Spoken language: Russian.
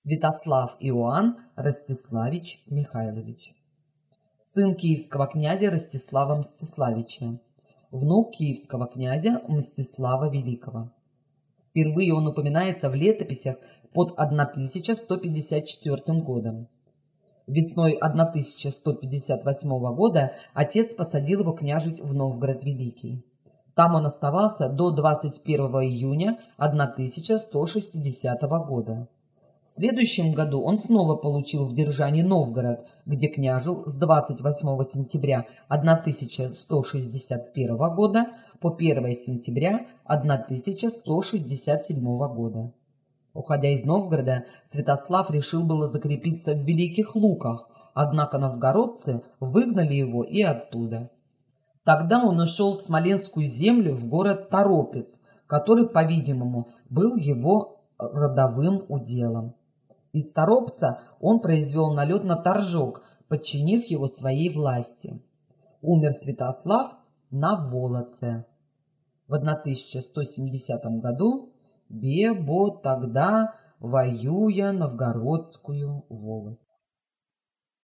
Святослав Иоанн Ростиславич Михайлович. Сын киевского князя Ростислава Мстиславича, внук киевского князя Мстислава Великого. Впервые он упоминается в летописях под 1154 годом. Весной 1158 года отец посадил его княжить в Новгород Великий. Там он оставался до 21 июня 1160 года. В следующем году он снова получил в держание Новгород, где княжил с 28 сентября 1161 года по 1 сентября 1167 года. Уходя из Новгорода, Святослав решил было закрепиться в Великих Луках, однако новгородцы выгнали его и оттуда. Тогда он ушел в Смоленскую землю, в город Торопец, который, по-видимому, был его родовым уделом. Из Торопца он произвел налет на Торжок, подчинив его своей власти. Умер Святослав на Волоце. В 1170 году Бебо тогда воюя Новгородскую волость.